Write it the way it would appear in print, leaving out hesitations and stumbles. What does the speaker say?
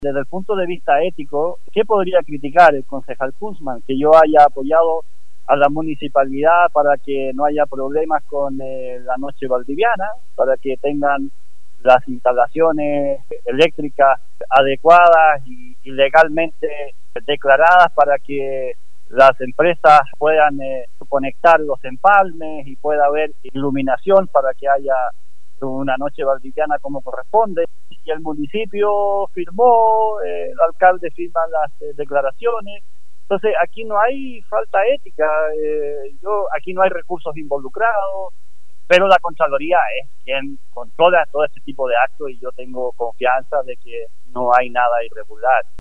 Desde el punto de vista ético, ¿qué podría criticar el concejal Kunzman? Que yo haya apoyado a la municipalidad para que no haya problemas con la noche valdiviana, para que tengan las instalaciones eléctricas adecuadas y legalmente declaradas para que las empresas puedan conectar los empalmes y pueda haber iluminación para que haya una noche valdiviana como corresponde. Y el municipio firmó, el alcalde firma las declaraciones. Entonces aquí no hay falta ética, aquí no hay recursos involucrados, pero la Contraloría es quien controla todo este tipo de actos y yo tengo confianza de que no hay nada irregular.